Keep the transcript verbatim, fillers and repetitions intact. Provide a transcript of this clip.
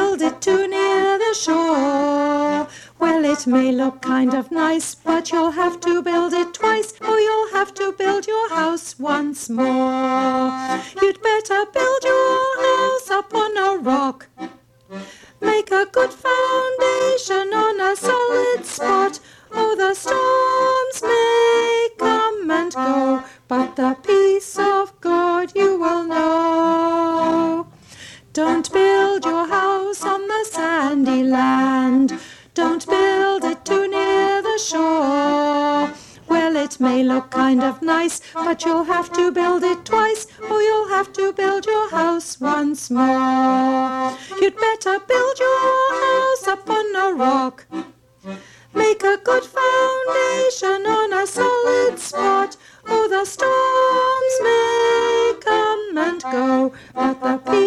build it too near the shore. Well, it may look kind of nice, but you'll have to build it twice, or you'll have to build your house once more. You'd better build your house up on a rock. Make a good foundation on a solid spot. Oh, the storms may come and go, but the peace of God you will know. Don't build your house on the sandy land. Don't build it too near the shore. Well, it may look kind of nice, but you'll have to build it twice, or you'll have to build your house once more. You'd better build your house up on a rock. Make a good foundation on a solid spot. Oh, the storms may come and go, but the